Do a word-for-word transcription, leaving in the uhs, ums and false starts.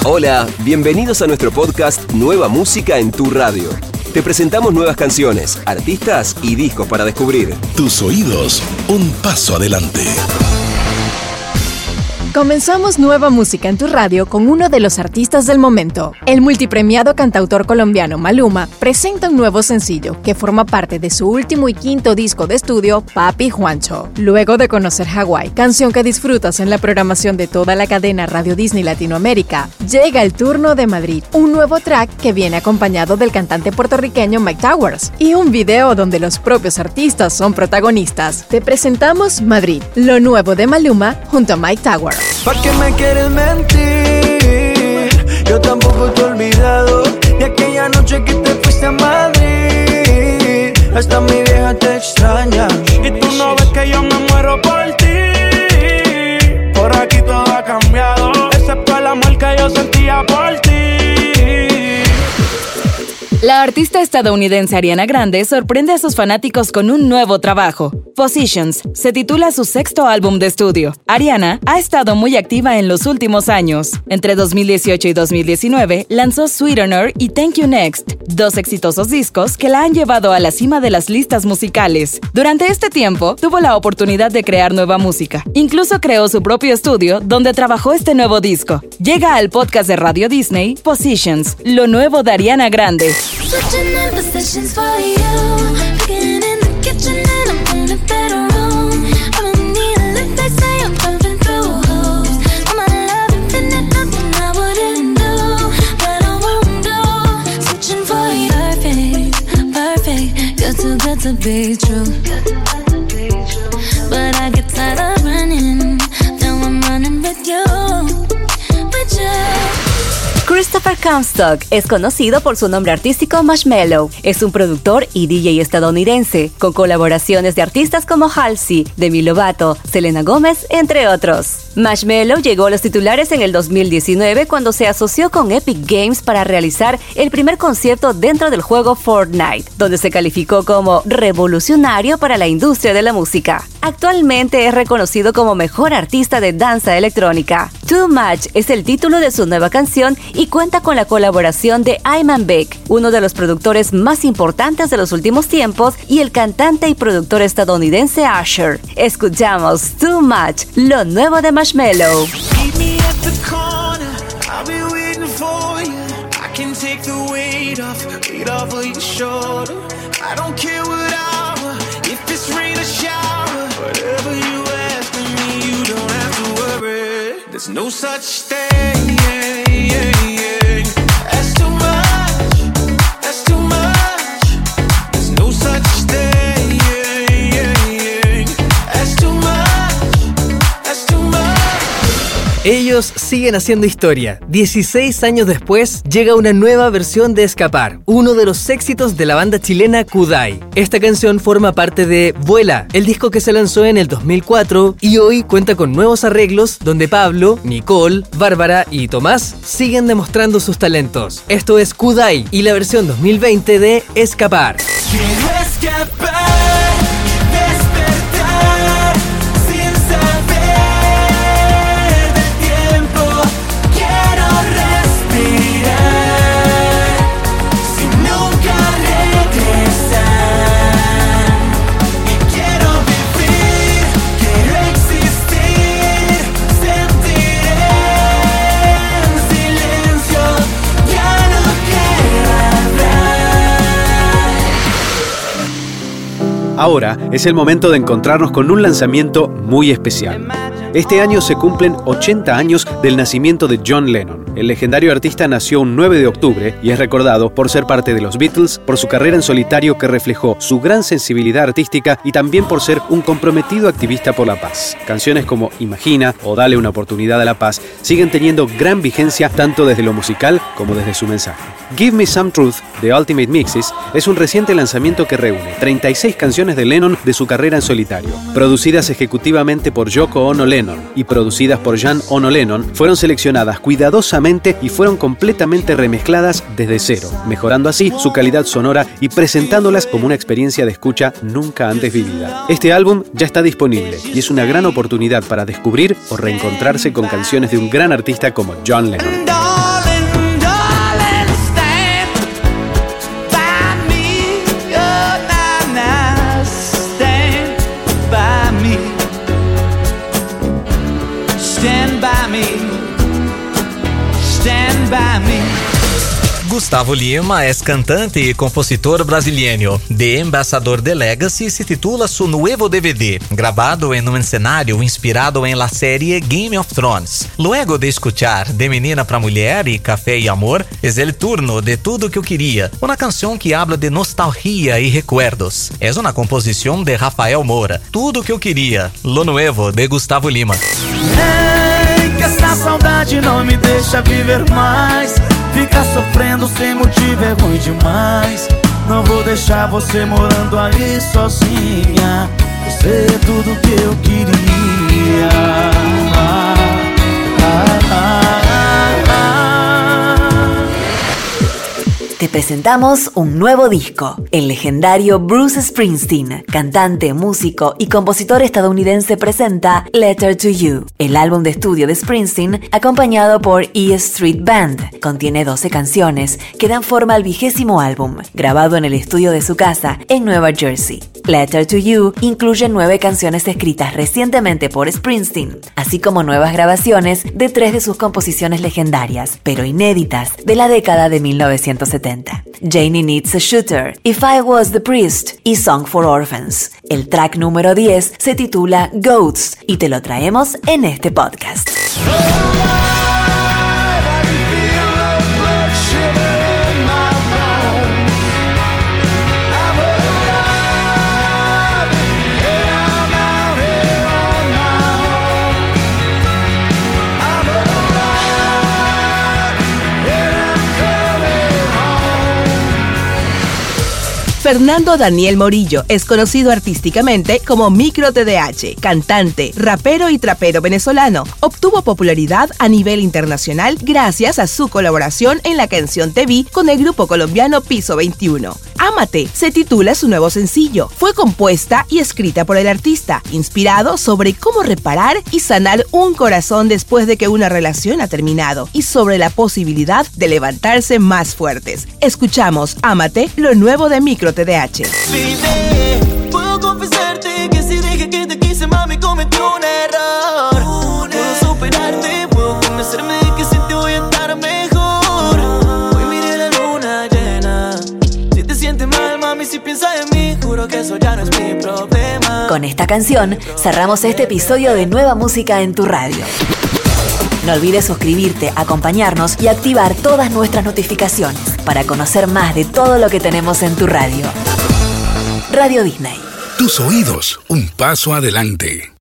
Hola, bienvenidos a nuestro podcast Nueva Música en tu Radio. Te presentamos nuevas canciones, artistas y discos para descubrir. Tus oídos, un paso adelante. Comenzamos Nueva Música en tu Radio con uno de los artistas del momento. El multipremiado cantautor colombiano Maluma presenta un nuevo sencillo que forma parte de su último y quinto disco de estudio, Papi Juancho. Luego de conocer Hawái, canción que disfrutas en la programación de toda la cadena Radio Disney Latinoamérica, llega el turno de Madrid, un nuevo track que viene acompañado del cantante puertorriqueño Myke Towers y un video donde los propios artistas son protagonistas. Te presentamos Madrid, lo nuevo de Maluma junto a Myke Towers. ¿Pa' qué me quieres mentir? Yo tampoco te he olvidado de aquella noche que te fuiste a Madrid. Hasta mi vieja te extraña y tú no ves que yo me muero por ti. Por aquí todo ha cambiado, excepto el amor que yo sentía por ti. La artista estadounidense Ariana Grande sorprende a sus fanáticos con un nuevo trabajo. Positions se titula su sexto álbum de estudio. Ariana ha estado muy activa en los últimos años. Entre dos mil dieciocho y dos mil diecinueve lanzó Sweetener y Thank You Next, dos exitosos discos que la han llevado a la cima de las listas musicales. Durante este tiempo, tuvo la oportunidad de crear nueva música. Incluso creó su propio estudio donde trabajó este nuevo disco. Llega al podcast de Radio Disney, Positions, lo nuevo de Ariana Grande. Switching in positions for you. Cooking in the kitchen and I'm in a better room. I don't need a lift, they say I'm pumping through holes. I'm a love infinite, nothing I wouldn't do, but I won't do. Switching for you. Perfect, perfect, good too good to be true. But I get tired of running, now I'm running with you, with you. Christopher Comstock es conocido por su nombre artístico Marshmello. Es un productor y D J estadounidense, con colaboraciones de artistas como Halsey, Demi Lovato, Selena Gomez, entre otros. Marshmello llegó a los titulares en el dos mil diecinueve cuando se asoció con Epic Games para realizar el primer concierto dentro del juego Fortnite, donde se calificó como revolucionario para la industria de la música. Actualmente es reconocido como mejor artista de danza electrónica. Too Much es el título de su nueva canción y cuenta con la colaboración de Iman Beck, uno de los productores más importantes de los últimos tiempos, y el cantante y productor estadounidense Usher. Escuchamos Too Much, lo nuevo de Marshmello. Meet me at the corner, I'll be waiting for you. I can take the weight off, weight off of your shoulder. I don't care what hour, if it's rain or shower. Whatever you ask of me, you don't have to worry. There's no such thing, yeah, yeah, yeah. That's too much, that's too much. There's no such thing, yeah, yeah, yeah. That's too much, that's too much. Ellos siguen haciendo historia. dieciséis años después, llega una nueva versión de Escapar, uno de los éxitos de la banda chilena Kudai. Esta canción forma parte de Vuela, el disco que se lanzó en el dos mil cuatro y hoy cuenta con nuevos arreglos donde Pablo, Nicole, Bárbara y Tomás siguen demostrando sus talentos. Esto es Kudai y la versión dos mil veinte de Escapar. Quiero escapar, despertar, sin saber del tiempo. Quiero respirar, sin nunca regresar. Y quiero vivir, quiero existir, sentir en silencio. Ya no quiero hablar. Ahora es el momento de encontrarnos con un lanzamiento muy especial. Este año se cumplen ochenta años del nacimiento de John Lennon. El legendario artista nació un nueve de octubre y es recordado por ser parte de los Beatles, por su carrera en solitario que reflejó su gran sensibilidad artística y también por ser un comprometido activista por la paz. Canciones como Imagina o Dale una oportunidad a la paz siguen teniendo gran vigencia tanto desde lo musical como desde su mensaje. Give Me Some Truth, The Ultimate Mixes, es un reciente lanzamiento que reúne treinta y seis canciones de Lennon de su carrera en solitario. Producidas ejecutivamente por Yoko Ono Lennon y producidas por John Ono Lennon, fueron seleccionadas cuidadosamente y fueron completamente remezcladas desde cero, mejorando así su calidad sonora y presentándolas como una experiencia de escucha nunca antes vivida. Este álbum ya está disponible y es una gran oportunidad para descubrir o reencontrarse con canciones de un gran artista como John Lennon. stand by me. Gustavo Lima es cantante y compositor brasileño. The Ambassador de Legacy se titula su nuevo D V D, grabado en un escenario inspirado en la serie Game of Thrones. Luego de escuchar De Menina pra Mulher y Café y Amor, es el turno de Tudo Que Eu Queria, una canción que habla de nostalgia y recuerdos. Es una composición de Rafael Moura. Tudo Que Eu Queria, lo nuevo de Gustavo Lima. Ei, que essa saudade não me deixa viver mais. Ficar sofrendo sem motivo é ruim demais. Não vou deixar você morando aí sozinha. Você é tudo que eu queria. Ah, ah, ah, Te presentamos un nuevo disco. El legendario Bruce Springsteen, cantante, músico y compositor estadounidense, presenta Letter to You, el álbum de estudio de Springsteen acompañado por E Street Band. Contiene doce canciones que dan forma al vigésimo álbum, grabado en el estudio de su casa en Nueva Jersey. Letter to You incluye nueve canciones escritas recientemente por Springsteen, así como nuevas grabaciones de tres de sus composiciones legendarias, pero inéditas, de la década de mil novecientos setenta. Janie Needs a Shooter, If I Was the Priest y Song for Orphans. El track número diez se titula Goats y te lo traemos en este podcast. Fernando Daniel Morillo es conocido artísticamente como Micro T D H, cantante, rapero y trapero venezolano. Obtuvo popularidad a nivel internacional gracias a su colaboración en la canción Te Vi con el grupo colombiano Piso veintiuno. Ámate se titula su nuevo sencillo. Fue compuesta y escrita por el artista, inspirado sobre cómo reparar y sanar un corazón después de que una relación ha terminado y sobre la posibilidad de levantarse más fuertes. Escuchamos Ámate, lo nuevo de Micro T D H. Baby, puedo confesarte que si dije que te quise, mami, cometí un error. Puedo superarte, puedo convencerme de que sin ti voy a estar mejor. Hoy miré la luna llena. Si te sientes mal, mami, si piensas en mí, juro que eso ya no es mi problema. Con esta canción cerramos este episodio de Nueva Música en tu Radio. No olvides suscribirte, acompañarnos y activar todas nuestras notificaciones para conocer más de todo lo que tenemos en tu radio. Radio Disney. Tus oídos, un paso adelante.